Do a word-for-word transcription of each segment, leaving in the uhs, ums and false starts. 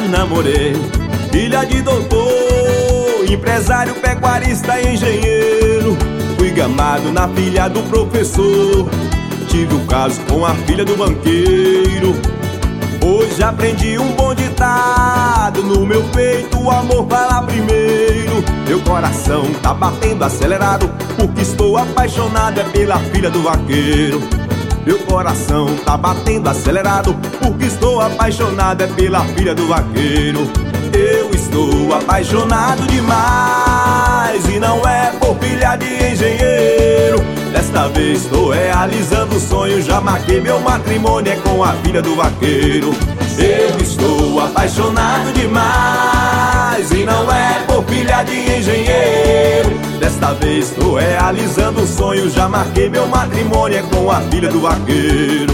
namorei filha de doutor, empresário, pecuarista e engenheiro. Fui gamado na filha do professor, tive um caso com a filha do banqueiro. Hoje aprendi um bom ditado, no meu peito o amor fala primeiro. Meu coração tá batendo acelerado, porque estou apaixonado é pela filha do vaqueiro. Meu coração tá batendo acelerado, porque estou apaixonado é pela filha do vaqueiro. Eu estou apaixonado demais, e não é por filha de engenheiro. Desta vez estou realizando o sonho, já marquei meu matrimônio é com a filha do vaqueiro. Eu estou apaixonado demais, e não é por filha de engenheiro. Desta vez estou realizando o sonho, já marquei meu matrimônio é com a filha do vaqueiro.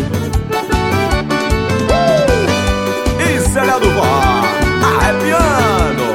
Isso é do vó, arrepiando.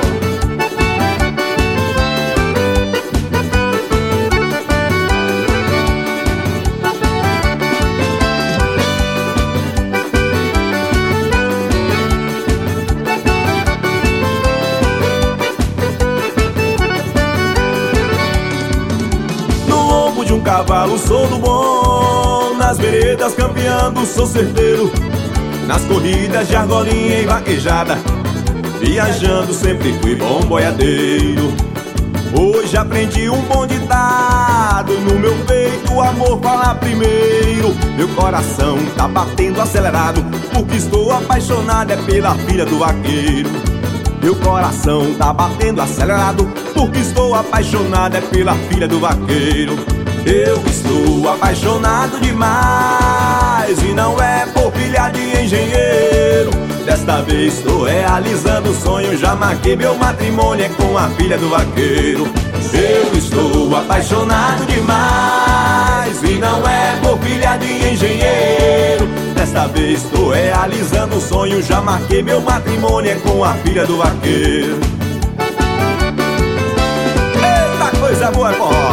De um cavalo sou do bom, nas veredas campeando sou certeiro, nas corridas de argolinha e vaquejada, viajando sempre fui bom boiadeiro. Hoje aprendi um bom ditado, no meu peito o amor fala primeiro. Meu coração tá batendo acelerado, porque estou apaixonado é pela filha do vaqueiro. Meu coração tá batendo acelerado, porque estou apaixonado é pela filha do vaqueiro. Eu estou apaixonado demais, e não é por filha de engenheiro. Desta vez estou realizando o sonho, já marquei meu matrimônio é com a filha do vaqueiro. Eu estou apaixonado demais, e não é por filha de engenheiro. Desta vez estou realizando o sonho, já marquei meu matrimônio é com a filha do vaqueiro. Eita, coisa boa, é forró.